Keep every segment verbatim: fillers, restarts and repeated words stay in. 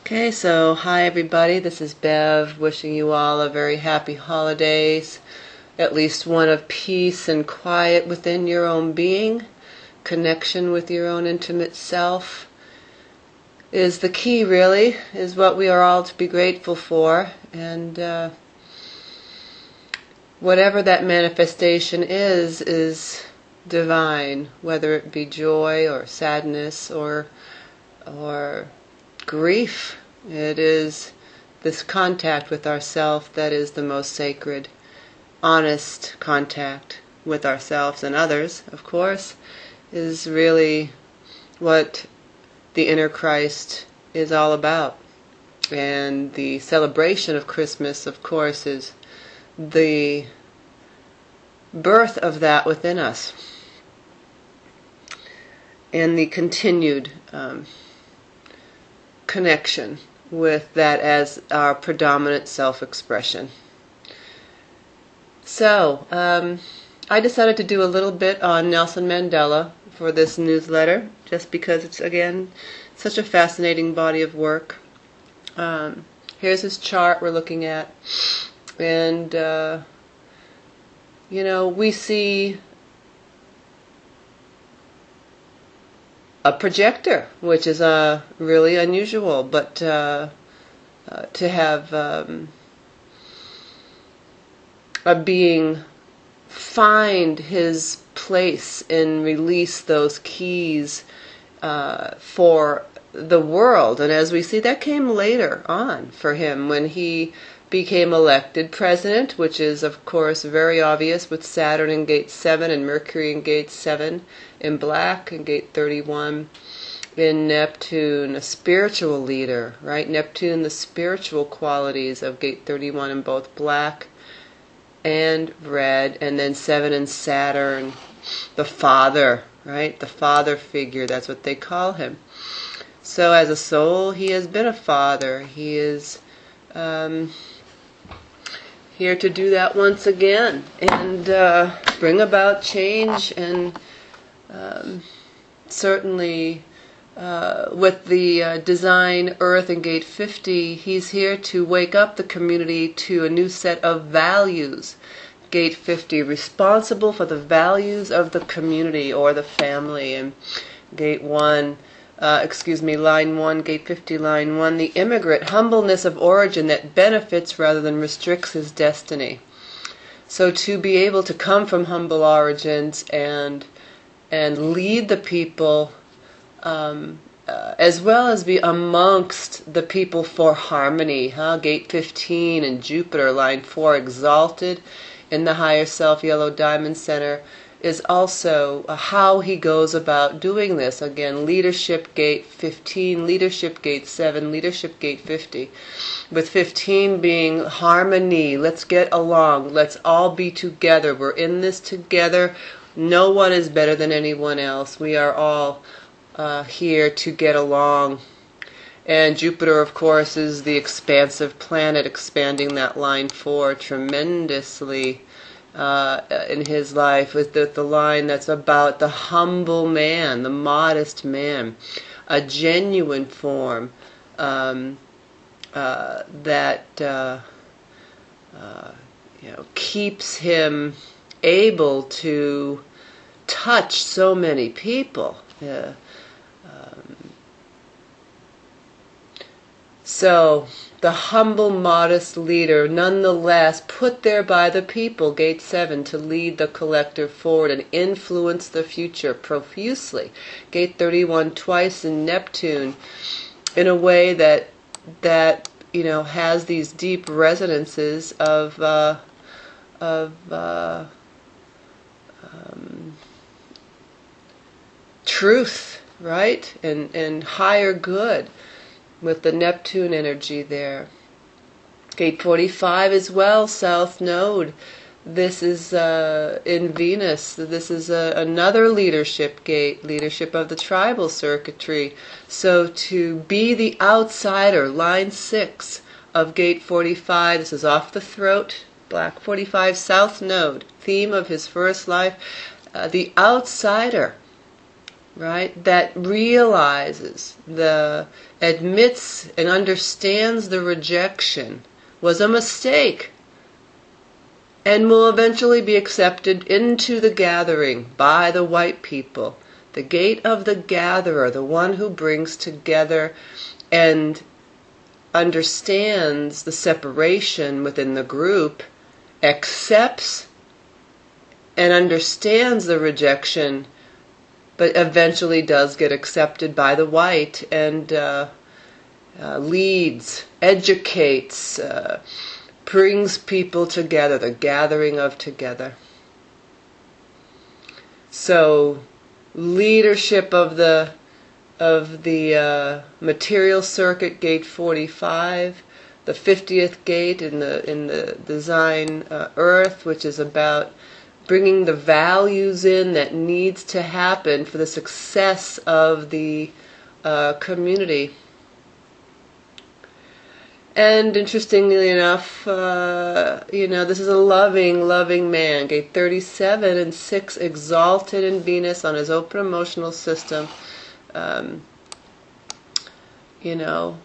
Okay, so hi everybody, this is Bev, wishing you all a very happy holidays, at least one of peace and quiet within your own being. Connection with your own intimate self is the key, really, is what we are all to be grateful for, and uh, whatever that manifestation is, is divine, whether it be joy or sadness or or grief. It is this contact with ourself that is the most sacred, honest contact with ourselves and others, of course, is really what the inner Christ is all about. And the celebration of Christmas, of course, is the birth of that within us, and the continued um, connection with that as our predominant self-expression. So, um, I decided to do a little bit on Nelson Mandela for this newsletter, just because it's, again, such a fascinating body of work. Um, here's his chart we're looking at, and, uh, you know, we see a projector, which is uh, really unusual, but uh, uh, to have um, a being find his place and release those keys uh, for the world. And as we see, that came later on for him when he became elected president, which is, of course, very obvious with Saturn in gate seven and Mercury in gate seven in black, and gate thirty-one in Neptune, a spiritual leader, right? Neptune, the spiritual qualities of gate thirty-one in both black and red, and then seven in Saturn, the father, right? The father figure, that's what they call him. So as a soul, he has been a father. He is um, here to do that once again and uh, bring about change, and um, certainly uh, with the uh, design Earth in gate fifty, he's here to wake up the community to a new set of values. Gate fifty, responsible for the values of the community or the family. And gate one, uh, excuse me, line one, gate fifty, line one, the immigrant, humbleness of origin that benefits rather than restricts his destiny. So to be able to come from humble origins and and lead the people, um, uh, as well as be amongst the people for harmony. Huh? Gate fifteen and Jupiter, line four, exalted in the higher self, yellow diamond center, is also uh, how he goes about doing this. Again, leadership gate fifteen, leadership gate seven, leadership gate fifty. With fifteen being harmony, let's get along, let's all be together, we're in this together. No one is better than anyone else. We are all uh, here to get along. And Jupiter, of course, is the expansive planet, expanding that line four tremendously uh, in his life, with the, the line that's about the humble man, the modest man, a genuine form um, uh, that uh, uh, you know keeps him able to touch so many people. Uh, um, so the humble, modest leader, nonetheless put there by the people, gate seven, to lead the collective forward and influence the future profusely. Gate thirty-one twice in Neptune, in a way that that you know has these deep resonances of uh, of uh, Um, truth, right? And, and higher good with the Neptune energy there. Gate forty-five as well, South Node. This is uh, in Venus. This is a, another leadership gate, leadership of the tribal circuitry. So to be the outsider, line six of gate forty-five, this is off the throat, black forty-five, South Node, theme of his first life, uh, the outsider right? That realizes, the admits and understands the rejection was a mistake, and will eventually be accepted into the gathering by the white people. The gate of the gatherer, the one who brings together and understands the separation within the group, accepts and understands the rejection, but eventually does get accepted by the white, and uh, uh, leads, educates, uh, brings people together, the gathering of together. So, leadership of the of the uh, material circuit, gate forty-five, the fiftieth gate in the in the design uh, earth, which is about bringing the values in that needs to happen for the success of the uh, community. And interestingly enough, uh, you know, this is a loving, loving man. Gate thirty-seven and six, exalted in Venus on his open emotional system. Um, you know,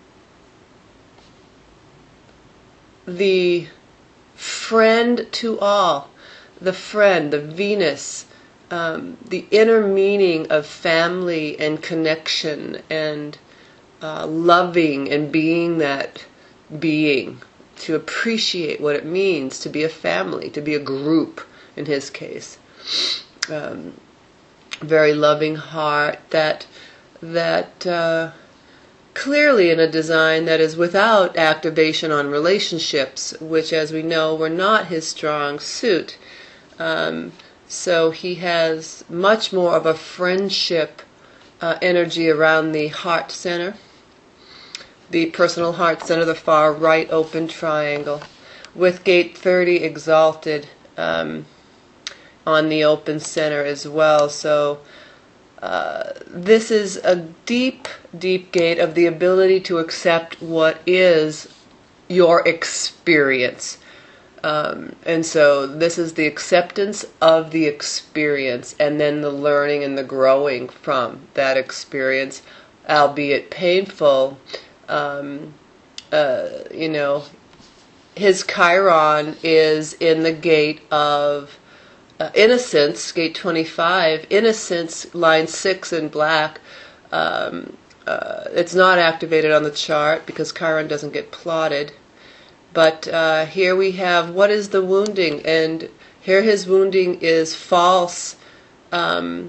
the friend to all, the friend, the Venus, um, the inner meaning of family and connection and uh, loving and being that being, to appreciate what it means to be a family, to be a group in his case. Um, very loving heart that that uh, clearly in a design that is without activation on relationships, which, as we know, were not his strong suit. Um, so he has much more of a friendship uh, energy around the heart center, the personal heart center, the far right open triangle, with gate thirty exalted um, on the open center as well. So uh, this is a deep, deep gate of the ability to accept what is your experience. Um, and so this is the acceptance of the experience, and then the learning and the growing from that experience, albeit painful. Um, uh, you know, his Chiron is in the gate of uh, innocence, gate twenty-five, innocence, line six in black. Um, uh, it's not activated on the chart because Chiron doesn't get plotted. But uh, here we have, what is the wounding? And here his wounding is false. Um,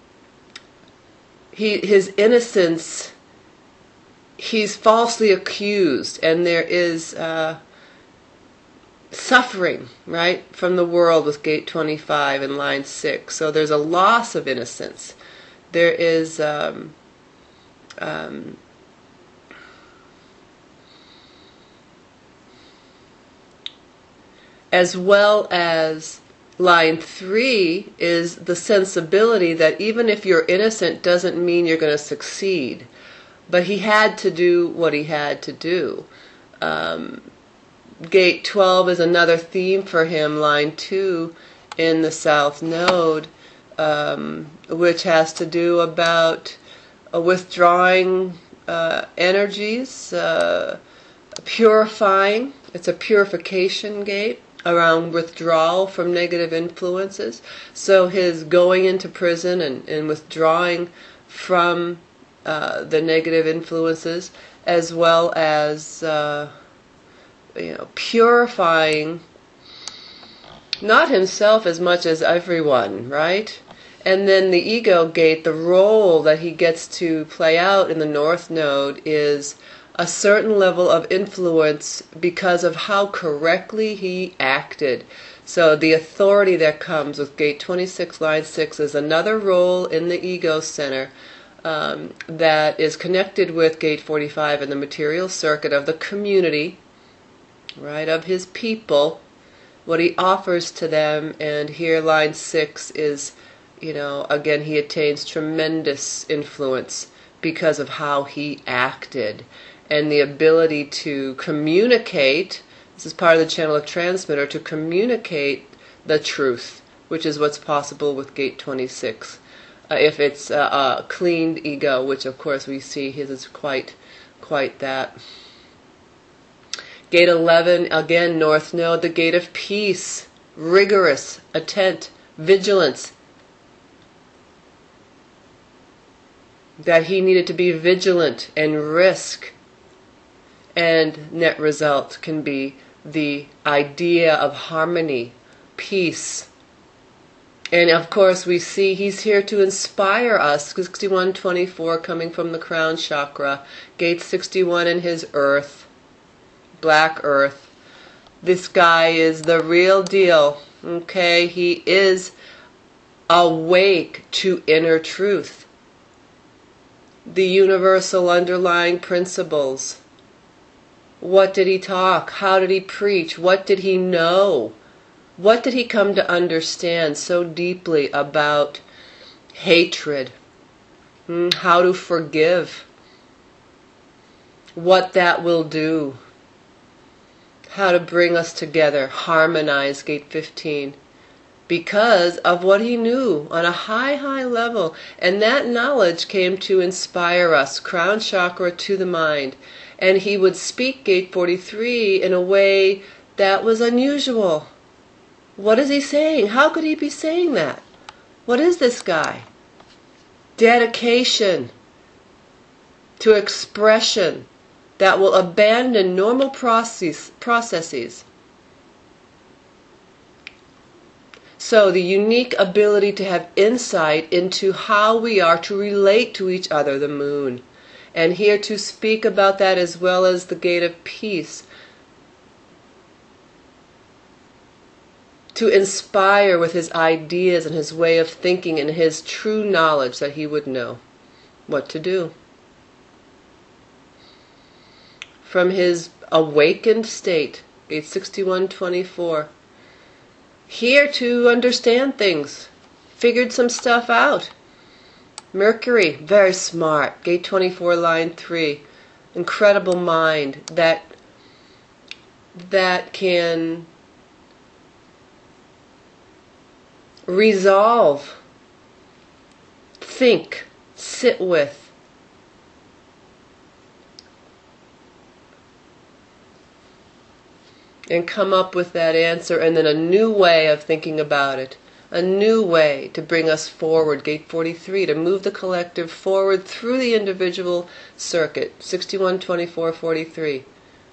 he, his innocence, he's falsely accused, and there is uh, suffering, right, from the world with gate twenty-five and line six. So there's a loss of innocence. There is um, um, as well as line three is the sensibility that even if you're innocent doesn't mean you're going to succeed. But he had to do what he had to do. Um, gate twelve is another theme for him, line two in the South Node, um, which has to do about uh, withdrawing uh, energies, uh, purifying. It's a purification gate around withdrawal from negative influences. So his going into prison and, and withdrawing from uh, the negative influences, as well as uh, you know, purifying not himself as much as everyone, right? And then the ego gate, the role that he gets to play out in the North Node is a certain level of influence because of how correctly he acted. So the authority that comes with gate twenty-six, line six is another role in the ego center um, that is connected with gate forty-five in the material circuit of the community, right, of his people, what he offers to them. And here line six is, you know, again, he attains tremendous influence because of how he acted. And the ability to communicate, this is part of the channel of transmitter, to communicate the truth, which is what's possible with gate twenty-six. Uh, if it's a, a cleaned ego, which of course we see his is quite, quite that. Gate eleven, again, North Node, the gate of peace, rigorous, attent, vigilance. That he needed to be vigilant and risk. And net result can be the idea of harmony, peace. And of course we see he's here to inspire us. sixty-one twenty-four coming from the crown chakra. Gate sixty-one in his earth. Black earth. This guy is the real deal. Okay, he is awake to inner truth. The universal underlying principles. What did he talk? How did he preach? What did he know? What did he come to understand so deeply about hatred? Hmm? How to forgive? What that will do? How to bring us together, harmonize, gate fifteen. Because of what he knew on a high, high level. And that knowledge came to inspire us, crown chakra to the mind. And he would speak, gate forty-three, in a way that was unusual. What is he saying? How could he be saying that? What is this guy? Dedication to expression that will abandon normal process, processes. So the unique ability to have insight into how we are to relate to each other, the moon. And here to speak about that as well as the gate of peace. To inspire with his ideas and his way of thinking and his true knowledge that he would know what to do. From his awakened state, gate sixty-one twenty-four. Here to understand things. Figured some stuff out. Mercury, very smart. Gate twenty-four, line three. Incredible mind that that can resolve, think, sit with, and come up with that answer, and then a new way of thinking about it. A new way to bring us forward, gate forty-three, to move the collective forward through the individual circuit, sixty-one twenty-four forty-three.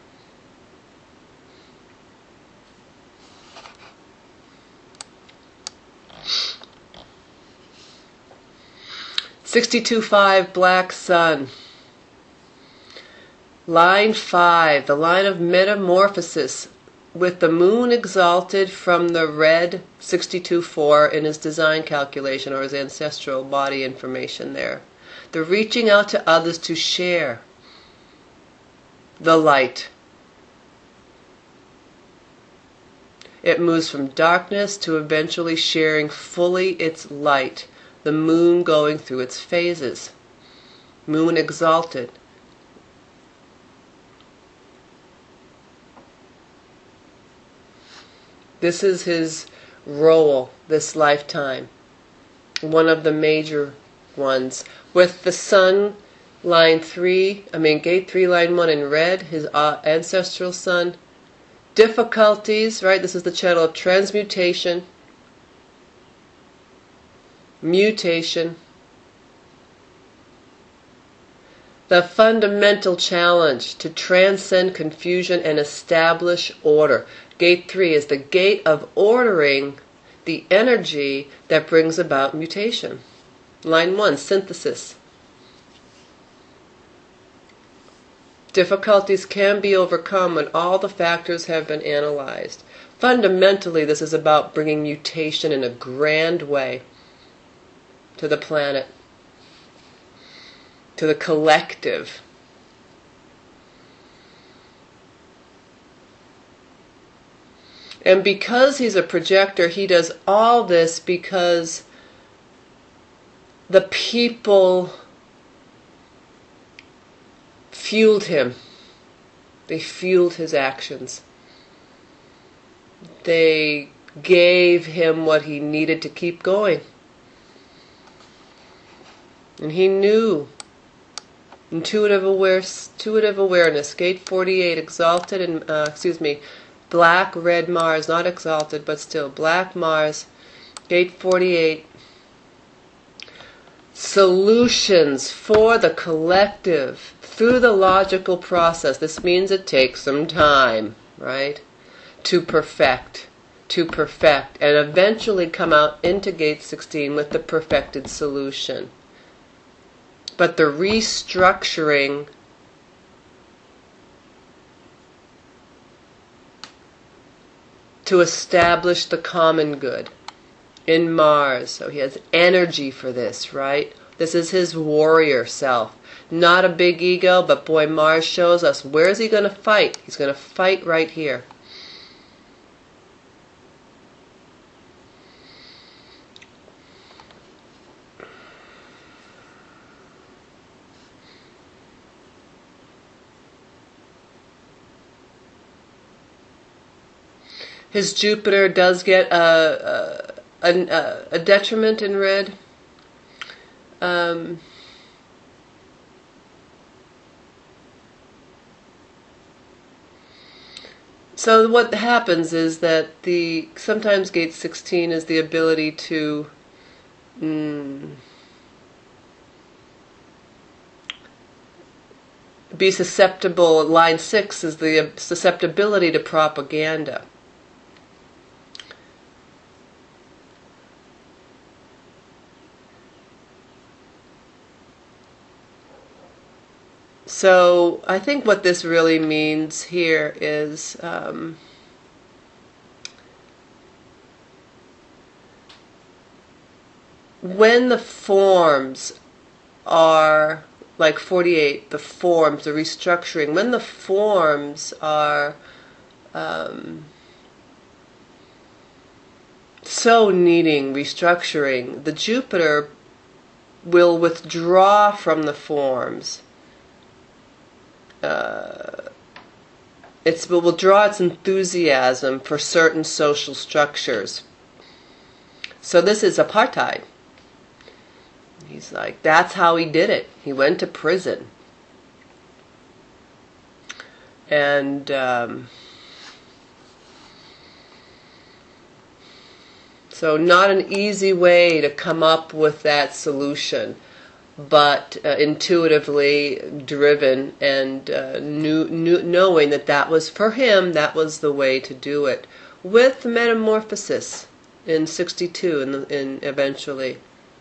sixty-two five, black sun. Line five, the line of metamorphosis, with the moon exalted from the red sixty-two four in his design calculation or his ancestral body information there. The reaching out to others to share the light. It moves from darkness to eventually sharing fully its light. The moon going through its phases. Moon exalted. This is his role this lifetime. One of the major ones. With the sun, line three, I mean gate three, line one in red, his uh, ancestral sun. Difficulties, right? This is the channel of transmutation. Mutation. The fundamental challenge to transcend confusion and establish order. Gate three is the gate of ordering the energy that brings about mutation. Line one, synthesis. Difficulties can be overcome when all the factors have been analyzed. Fundamentally, this is about bringing mutation in a grand way to the planet, to the collective. And because he's a projector, he does all this because the people fueled him. They fueled his actions. They gave him what he needed to keep going. And he knew. Intuitive aware, intuitive awareness. Gate forty-eight, exalted and uh, excuse me, black red Mars, not exalted, but still black Mars. Gate forty-eight. Solutions for the collective through the logical process. This means it takes some time, right? To perfect, to perfect, and eventually come out into Gate sixteen with the perfected solution. But the restructuring to establish the common good in Mars. So he has energy for this, right? This is his warrior self. Not a big ego, but boy, Mars shows us where is he going to fight? He's going to fight right here. His Jupiter does get a, a, a, a detriment in red. Um, so what happens is that the sometimes Gate sixteen is the ability to mm, be susceptible. Line six is the susceptibility to propaganda. So I think what this really means here is um, when the forms are, like forty-eight, the forms, the restructuring, when the forms are um, so needing restructuring, the Jupiter will withdraw from the forms. Uh, it's, it will draw its enthusiasm for certain social structures. So this is apartheid. He's like, that's how he did it. He went to prison. And um, so not an easy way to come up with that solution, but uh, intuitively driven and uh, knew, knew, knowing that that was, for him, that was the way to do it. With metamorphosis in sixty-two, in, the, in eventually.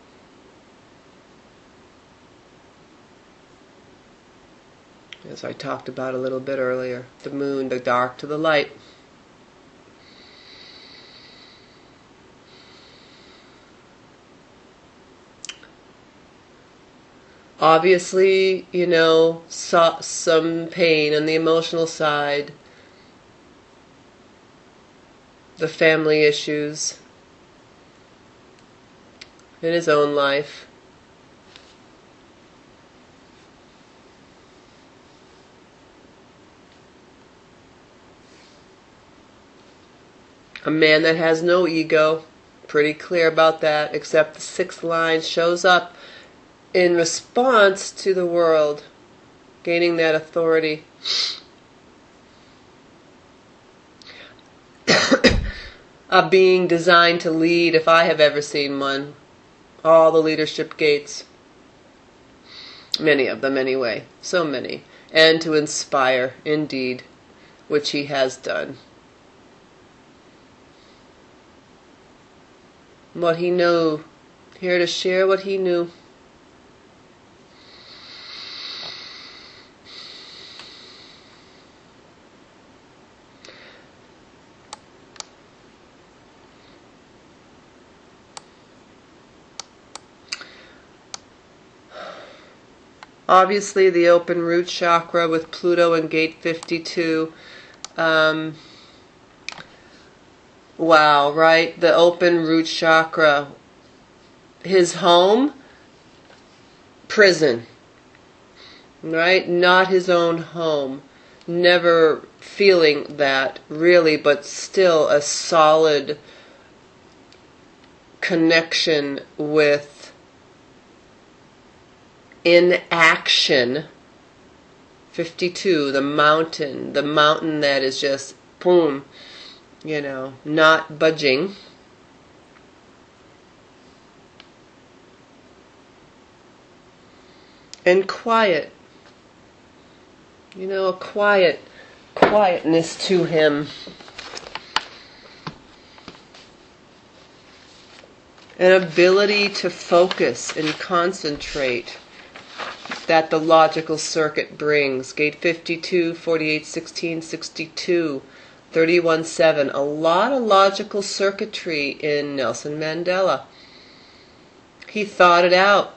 As I talked about a little bit earlier, the moon, the dark to the light. Obviously, you know, saw some pain on the emotional side, the family issues in his own life. A man that has no ego, pretty clear about that, except the sixth line shows up in response to the world, gaining that authority. A being designed to lead, if I have ever seen one. All the leadership gates. Many of them anyway. So many. And to inspire, indeed, which he has done. What he knew. Here to share what he knew. Obviously, the open root chakra with Pluto and Gate fifty-two. Um, wow, right? The open root chakra. His home, prison. Right? Not his own home. Never feeling that, really, but still a solid connection with in action. fifty-two, the mountain, the mountain that is just, boom, you know, not budging. And quiet, you know, a quiet, quietness to him. An ability to focus and concentrate that the logical circuit brings. Gate fifty-two, forty-eight, sixteen, sixty-two, thirty-one, seven. A lot of logical circuitry in Nelson Mandela. He thought it out.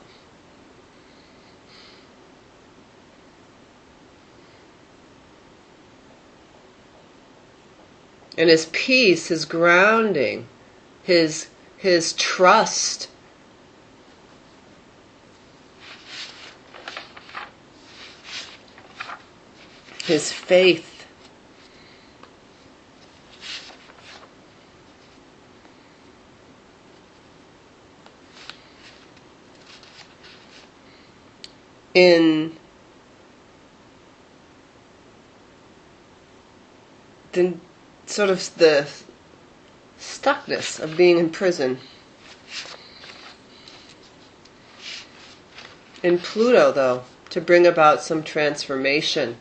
And his peace, his grounding, his his trust, his faith, in the sort of the stuckness of being in prison. In Pluto, though, to bring about some transformation.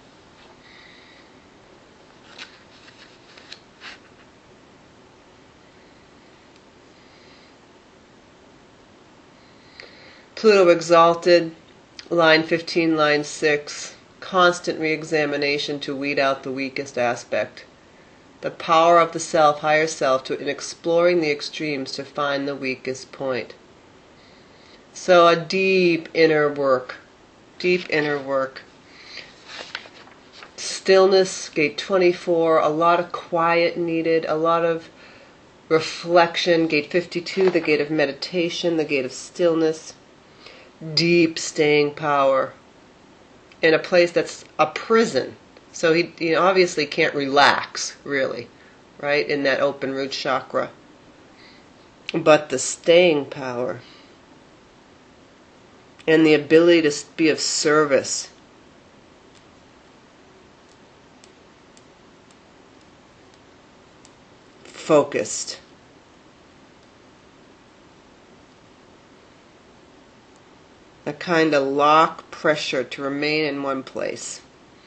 Pluto exalted, line fifteen, line six, constant re-examination to weed out the weakest aspect. The power of the self, higher self, to in exploring the extremes to find the weakest point. So a deep inner work, deep inner work. Stillness, gate twenty-four, a lot of quiet needed, a lot of reflection. Gate fifty-two, the gate of meditation, the gate of stillness. Deep staying power in a place that's a prison. So he, he obviously can't relax, really, right, in that open root chakra. But the staying power and the ability to be of service. Focused. A kind of lock pressure to remain in one place.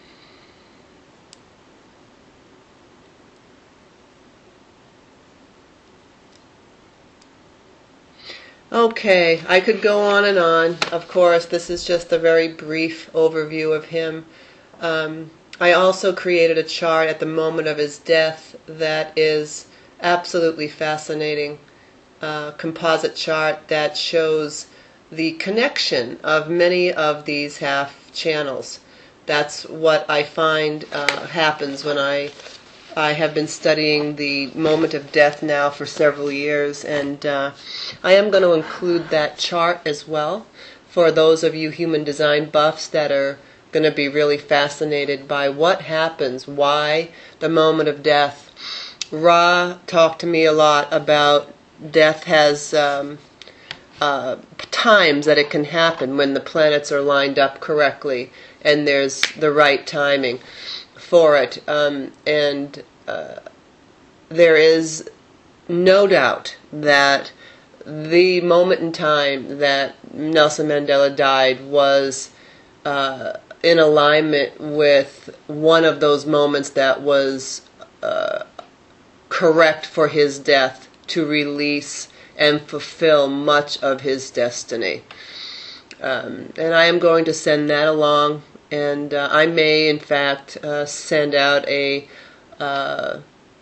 Okay, I could go on and on. Of course, this is just a very brief overview of him. Um, I also created a chart at the moment of his death that is absolutely fascinating. Uh, composite chart that shows the connection of many of these half channels. That's what I find uh, happens when I I have been studying the moment of death now for several years, and uh, I am going to include that chart as well for those of you human design buffs that are going to be really fascinated by what happens, why the moment of death. Ra talked to me a lot about death has um, uh, times that it can happen when the planets are lined up correctly and there's the right timing for it. Um, and uh, there is no doubt that the moment in time that Nelson Mandela died was uh, in alignment with one of those moments that was uh, correct for his death to release and fulfill much of his destiny. Um, and I am going to send that along, and uh, I may, in fact, uh, send out a uh,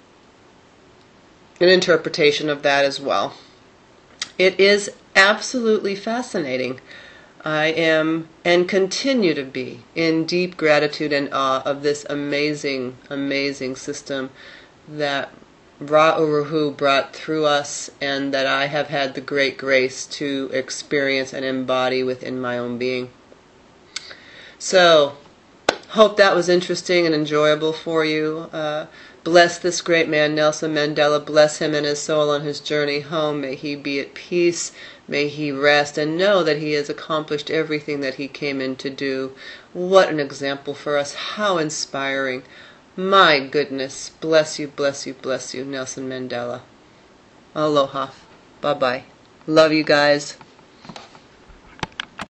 an interpretation of that as well. It is absolutely fascinating. I am, and continue to be, in deep gratitude and awe of this amazing, amazing system that Ra Uru Hu brought through us, and that I have had the great grace to experience and embody within my own being. So, Hope that was interesting and enjoyable for you. Uh, bless this great man, Nelson Mandela. Bless him and his soul on his journey home. May he be at peace. May he rest and know that he has accomplished everything that he came in to do. What an example for us. How inspiring. My goodness. Bless you, bless you, bless you, Nelson Mandela. Aloha. Bye-bye. Love you guys.